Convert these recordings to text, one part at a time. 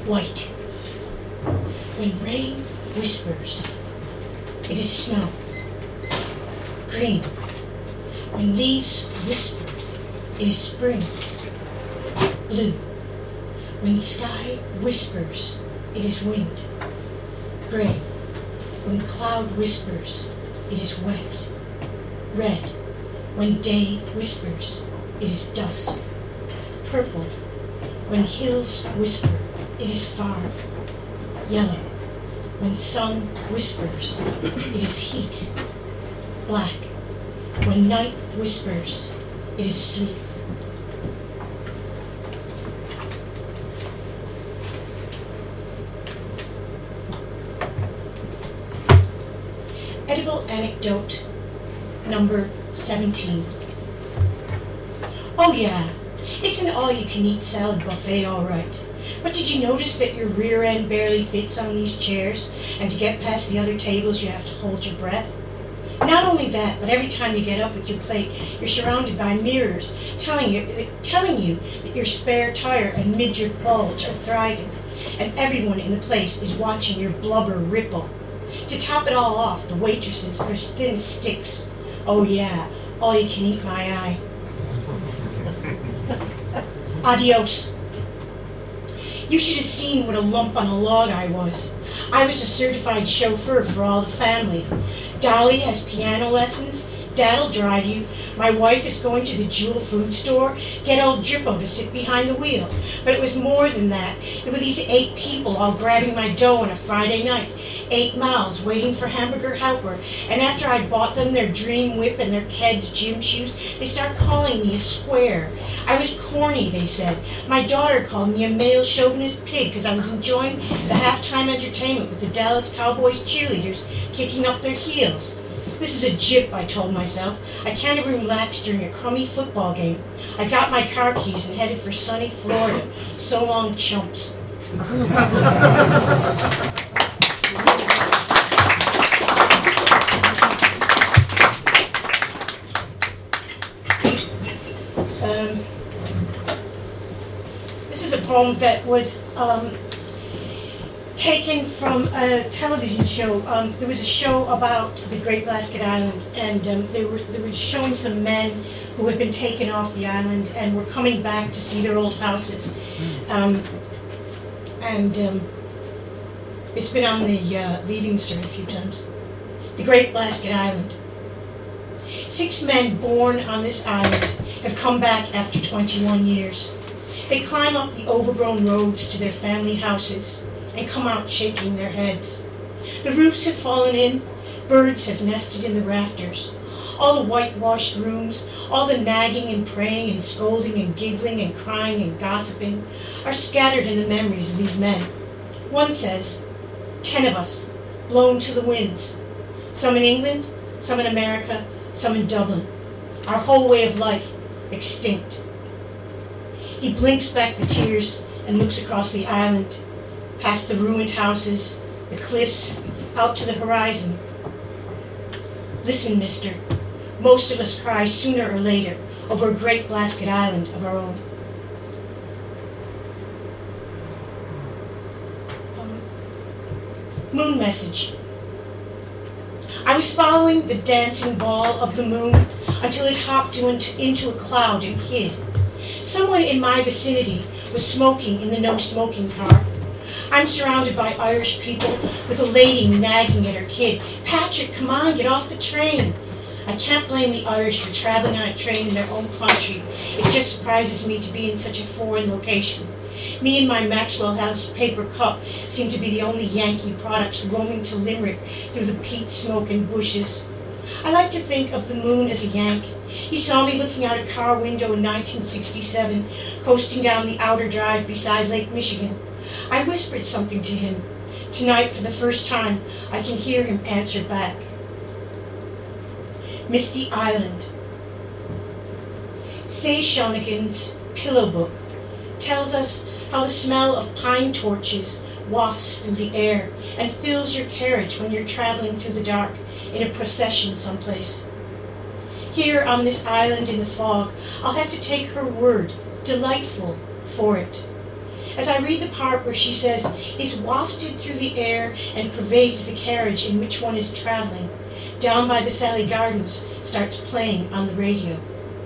White. When rain whispers, it is snow. Green. When leaves whisper, it is spring. Blue. When sky whispers, it is wind. Gray. When cloud whispers, it is wet. Red. When day whispers, it is dusk. Purple. When hills whisper, it is far. Yellow. When sun whispers, it is heat. Black. When night whispers, it is sleep. Edible anecdote number 17. Oh yeah, it's an all-you-can-eat salad buffet, all right. But did you notice that your rear end barely fits on these chairs, and to get past the other tables you have to hold your breath? Not only that, but every time you get up with your plate, you're surrounded by mirrors telling you that your spare tire and midriff bulge are thriving, and everyone in the place is watching your blubber ripple. To top it all off, the waitresses are as thin as sticks. Oh yeah, all you can eat, my eye. Adios. You should have seen what a lump on a log I was. I was a certified chauffeur for all the family. Dolly has piano lessons. Dad'll drive you. My wife is going to the Jewel food store. Get old Drippo to sit behind the wheel. But it was more than that. There were these 8 people all grabbing my dough on a Friday night. 8 mouths waiting for Hamburger Helper. And after I'd bought them their dream whip and their Keds gym shoes, they start calling me a square. I was corny, they said. My daughter called me a male chauvinist pig because I was enjoying the halftime entertainment with the Dallas Cowboys cheerleaders kicking up their heels. This is a jip, I told myself. I can't even relax during a crummy football game. I got my car keys and headed for sunny Florida. So long, chumps. This is a poem that was taken from a television show. There was a show about the Great Blasket Island, and they were showing some men who had been taken off the island and were coming back to see their old houses. It's been on the Leaving Cert a few times. The Great Blasket Island. 6 men born on this island have come back after 21 years. They climb up the overgrown roads to their family houses and come out shaking their heads. The roofs have fallen in, birds have nested in the rafters. All the whitewashed rooms, all the nagging and praying and scolding and giggling and crying and gossiping are scattered in the memories of these men. One says, 10 of us, blown to the winds. Some in England, some in America, some in Dublin. Our whole way of life, extinct. He blinks back the tears and looks across the island, past the ruined houses, the cliffs, out to the horizon. Listen, mister, most of us cry sooner or later over a Great Blasket Island of our own. Moon message. I was following the dancing ball of the moon until it hopped into a cloud and hid. Someone in my vicinity was smoking in the no-smoking car. I'm surrounded by Irish people with a lady nagging at her kid. Patrick, come on, get off the train. I can't blame the Irish for traveling on a train in their own country. It just surprises me to be in such a foreign location. Me and my Maxwell House paper cup seem to be the only Yankee products roaming to Limerick through the peat smoke and bushes. I like to think of the moon as a Yank. He saw me looking out a car window in 1967, coasting down the outer drive beside Lake Michigan. I whispered something to him. Tonight, for the first time, I can hear him answer back. Misty Island. Say Shonigan's Pillow Book tells us how the smell of pine torches wafts through the air and fills your carriage when you're traveling through the dark in a procession someplace. Here on this island in the fog, I'll have to take her word, delightful, for it. as I read the part where she says, is wafted through the air and pervades the carriage in which one is traveling, down by the Sally Gardens starts playing on the radio.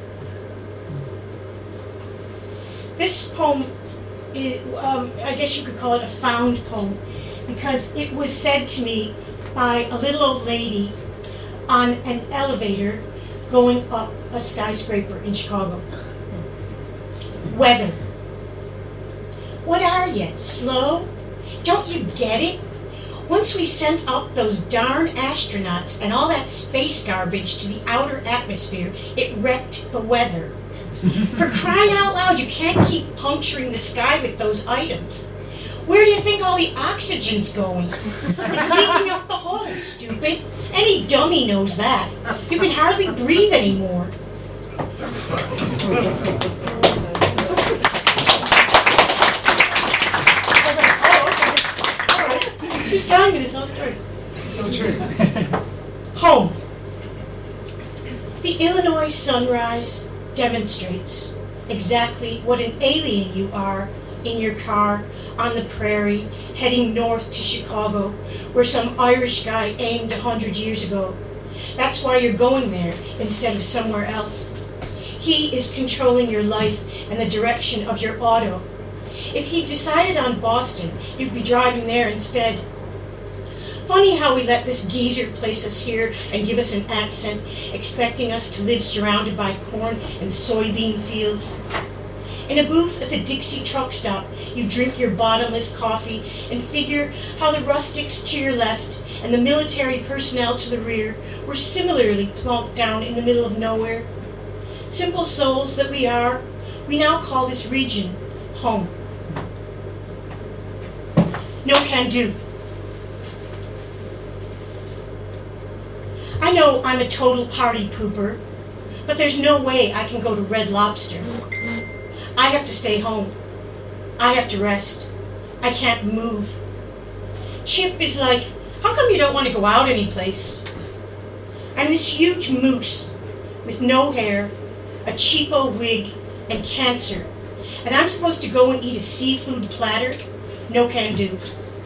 This poem, I guess you could call it a found poem, because it was said to me by a little old lady on an elevator going up a skyscraper in Chicago. Weather. What are you, slow? Don't you get it? Once we sent up those darn astronauts and all that space garbage to the outer atmosphere, it wrecked the weather. For crying out loud, you can't keep puncturing the sky with those items. Where do you think all the oxygen's going? It's leaking up the hole, stupid. Any dummy knows that. You can hardly breathe anymore. Who's telling me this whole story? So true. Home. The Illinois sunrise demonstrates exactly what an alien you are in your car on the prairie heading north to Chicago, where some Irish guy aimed 100 years ago. That's why you're going there instead of somewhere else. He is controlling your life and the direction of your auto. If he decided on Boston, you'd be driving there instead. Funny how we let this geezer place us here and give us an accent, expecting us to live surrounded by corn and soybean fields. In a booth at the Dixie truck stop, you drink your bottomless coffee and figure how the rustics to your left and the military personnel to the rear were similarly plonked down in the middle of nowhere. Simple souls that we are, we now call this region home. No can do. I know I'm a total party pooper, but there's no way I can go to Red Lobster. I have to stay home. I have to rest. I can't move. Chip is like, how come you don't want to go out anyplace? I'm this huge moose with no hair, a cheapo wig, and cancer, and I'm supposed to go and eat a seafood platter? No can do.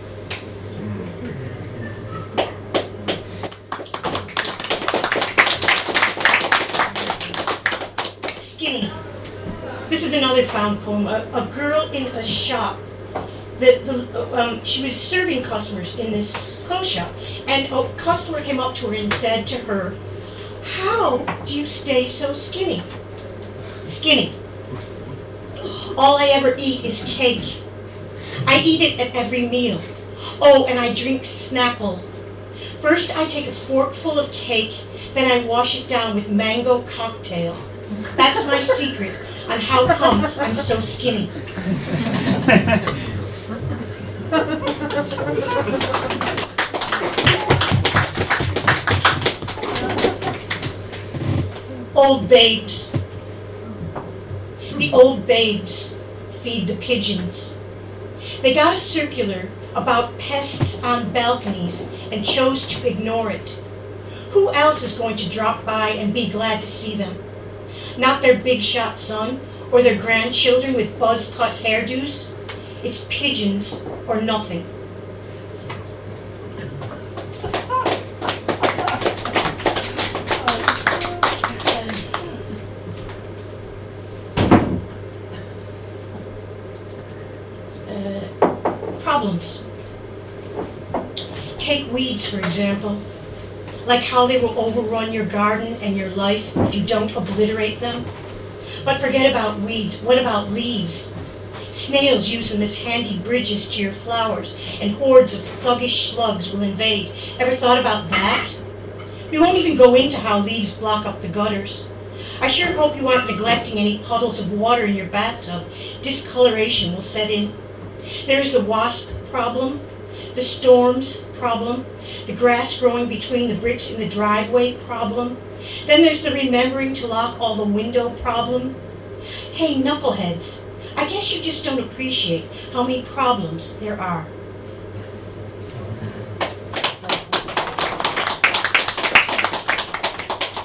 Skinny. This is another found poem. A girl in a shop. She was serving customers in this clothes shop, and a customer came up to her and said to her, "How do you stay so skinny?" Skinny. All I ever eat is cake. I eat it at every meal. Oh, and I drink Snapple. First I take a forkful of cake, then I wash it down with mango cocktail. That's my secret on how come I'm so skinny. Old babes. The old babes feed the pigeons. They got a circular about pests on balconies and chose to ignore it. Who else is going to drop by and be glad to see them? Not their big shot son or their grandchildren with buzz-cut hairdos. It's pigeons or nothing. Problems. Take weeds, for example. Like how they will overrun your garden and your life if you don't obliterate them. But forget about weeds. What about leaves? Snails use them as handy bridges to your flowers, and hordes of thuggish slugs will invade. Ever thought about that? We won't even go into how leaves block up the gutters. I sure hope you aren't neglecting any puddles of water in your bathtub. Discoloration will set in. There's the wasp problem, the storms problem, the grass growing between the bricks in the driveway problem. Then there's the remembering to lock all the window problem. Hey, knuckleheads, I guess you just don't appreciate how many problems there are.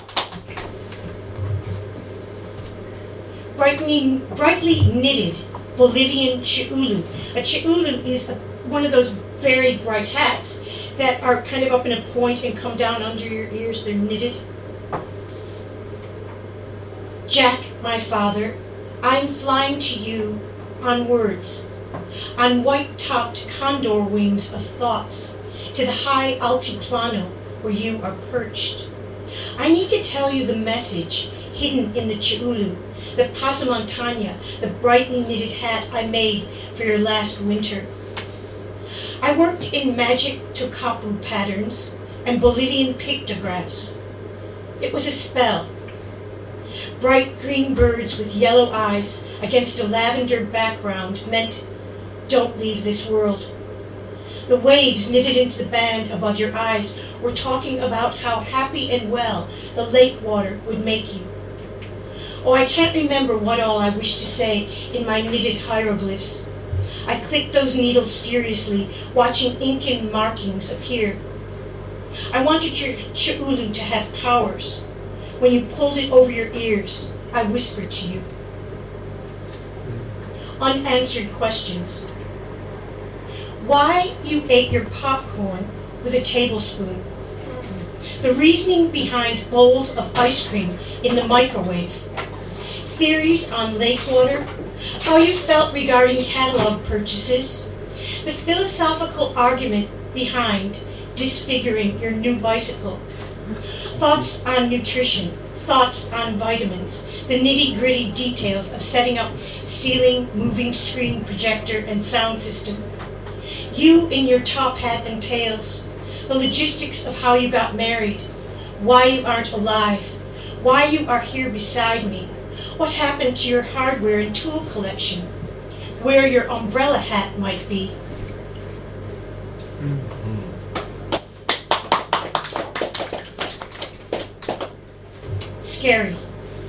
Brightly knitted Bolivian chi'ulu. A chi'ulu is one of those very bright hats that are kind of up in a point and come down under your ears. They're knitted. Jack, my father, I'm flying to you on words, on white-topped condor wings of thoughts, to the high altiplano where you are perched. I need to tell you the message hidden in the chi'ulu, the pasamontana, the brightly knitted hat I made for your last winter. I worked in magic tokapu patterns and Bolivian pictographs. It was a spell. Bright green birds with yellow eyes against a lavender background meant, don't leave this world. The waves knitted into the band above your eyes were talking about how happy and well the lake water would make you. Oh, I can't remember what all I wished to say in my knitted hieroglyphs. I clicked those needles furiously, watching Incan markings appear. I wanted your chi'ulu to have powers. When you pulled it over your ears, I whispered to you. Unanswered questions. Why you ate your popcorn with a tablespoon. The reasoning behind bowls of ice cream in the microwave. Theories on lake water. How you felt regarding catalog purchases. The philosophical argument behind disfiguring your new bicycle. Thoughts on nutrition. Thoughts on vitamins. The nitty-gritty details of setting up ceiling, moving screen, projector, and sound system. You in your top hat and tails, the logistics of how you got married, why you aren't alive, why you are here beside me, what happened to your hardware and tool collection, where your umbrella hat might be. Scary.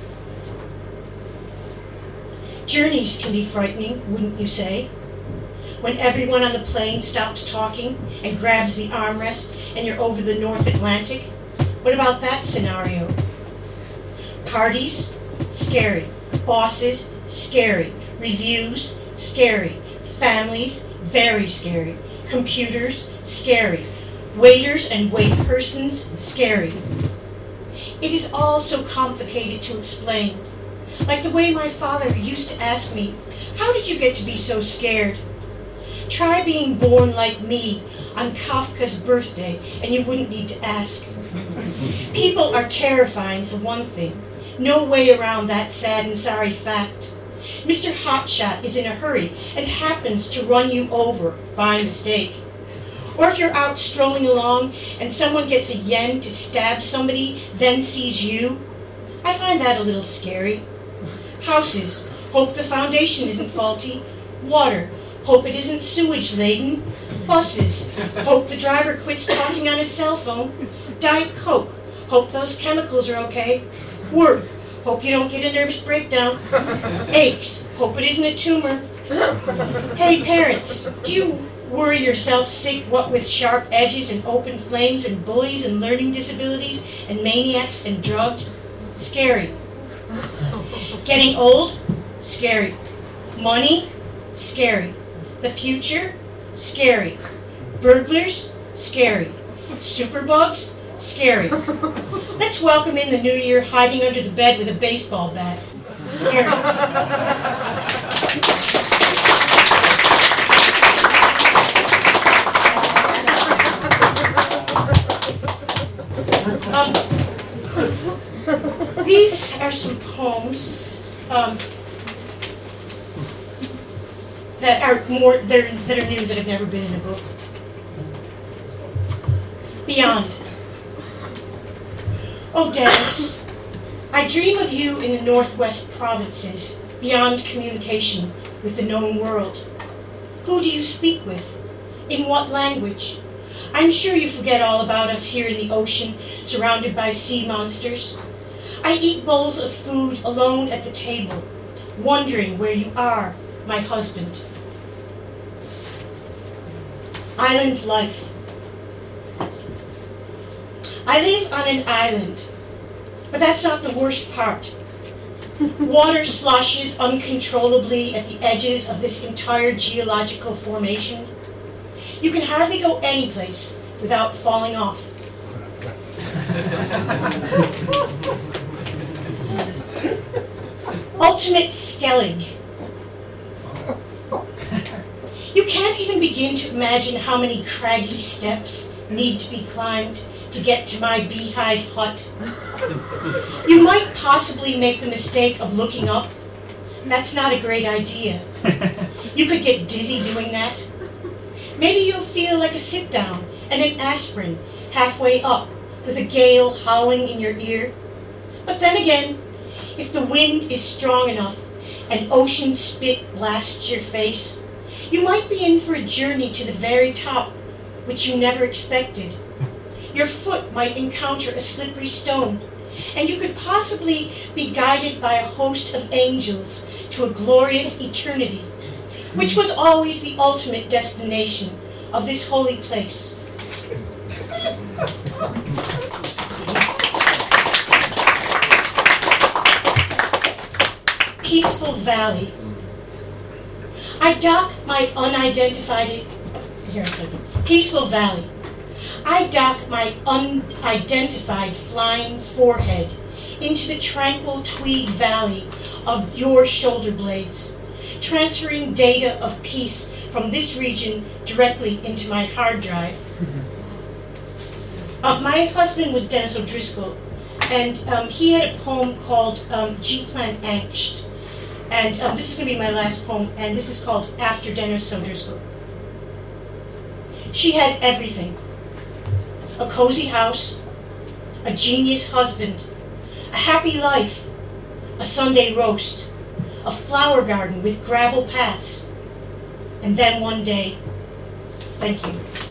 Journeys can be frightening, wouldn't you say? When everyone on the plane stops talking and grabs the armrest and you're over the North Atlantic? What about that scenario? Parties? Scary. Bosses? Scary. Reviews? Scary. Families? Very scary. Computers? Scary. Waiters and wait persons? Scary. It is all so complicated to explain. Like the way my father used to ask me, how did you get to be so scared? Try being born like me on Kafka's birthday, and you wouldn't need to ask. People are terrifying, for one thing. No way around that sad and sorry fact. Mr. Hotshot is in a hurry and happens to run you over by mistake. Or if you're out strolling along and someone gets a yen to stab somebody, then sees you, I find that a little scary. Houses, hope the foundation isn't faulty. Water, hope it isn't sewage laden. Buses, hope the driver quits talking on his cell phone. Diet Coke, hope those chemicals are okay. Work, hope you don't get a nervous breakdown. Aches, hope it isn't a tumor. Hey parents, do you worry yourself sick what with sharp edges and open flames and bullies and learning disabilities and maniacs and drugs? Scary. Getting old? Scary. Money? Scary. The future? Scary. Burglars? Scary. Superbugs? Scary. Let's welcome in the new year hiding under the bed with a baseball bat. Scary. These are some poems that are new, that have never been in a book. Beyond. Oh, Dennis, I dream of you in the Northwest provinces, beyond communication with the known world. Who do you speak with? In what language? I'm sure you forget all about us here in the ocean, surrounded by sea monsters. I eat bowls of food alone at the table, wondering where you are, my husband. Island life. I live on an island, but that's not the worst part. Water sloshes uncontrollably at the edges of this entire geological formation. You can hardly go any place without falling off. Ultimate Skellig. You can't even begin to imagine how many craggy steps need to be climbed to get to my beehive hut. You might possibly make the mistake of looking up. That's not a great idea. You could get dizzy doing that. Maybe you'll feel like a sit-down and an aspirin halfway up with a gale howling in your ear. But then again, if the wind is strong enough and ocean spit blasts your face, you might be in for a journey to the very top, which you never expected. Your foot might encounter a slippery stone, and you could possibly be guided by a host of angels to a glorious eternity, which was always the ultimate destination of this holy place. Peaceful Valley. I dock my Peaceful Valley. I dock my unidentified flying forehead into the tranquil Tweed Valley of your shoulder blades, transferring data of peace from this region directly into my hard drive. My husband was Dennis O'Driscoll, and he had a poem called G-Plant Angst. And this is going to be my last poem, and this is called After Dennis O'Driscoll. She had everything. A cozy house, a genius husband, a happy life, a Sunday roast, a flower garden with gravel paths. And then one day, thank you.